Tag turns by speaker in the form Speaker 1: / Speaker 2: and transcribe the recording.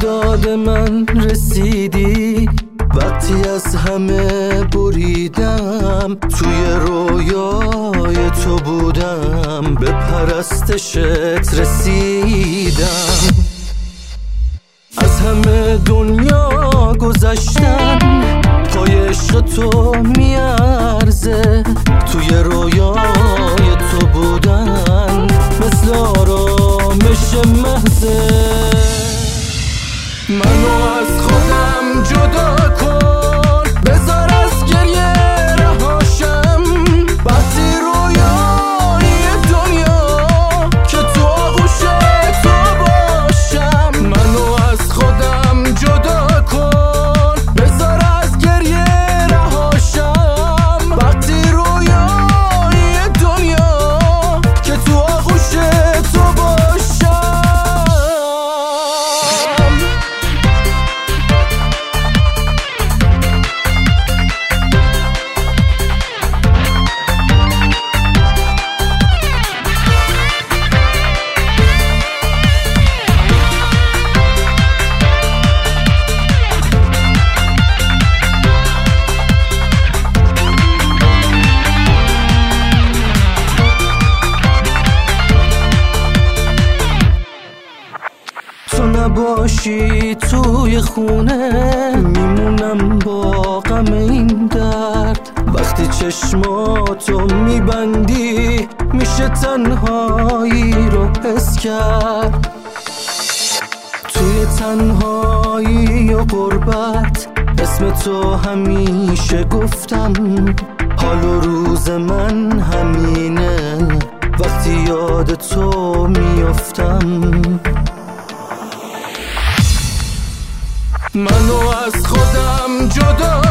Speaker 1: داد من رسیدی وقتی از همه بریدم، توی رویای تو بودم، به پرستشت رسیدم. از همه دنیا گذشتن پای عشق تو میارزه، توی رویای تو بودن مثل آرامش محضه. منو از خودم جدا کن، بذار از گریه رهاشم، وقتی رویای دنیا که تو آغوش تو باشم. منو از خودم جدا کن، بذار از گریه رهاشم، وقتی رویای دنیا که تو آغوش تو باشم. تو نباشی توی خونه، میمونم با غم این درد. وقتی چشماتو میبندی میشه تنهایی رو حس کرد. توی تنهایی و غربت اسم تو همیشه گفتم، حال و روز من همینه وقتی یاد تو میافتم. منو از خودم جدا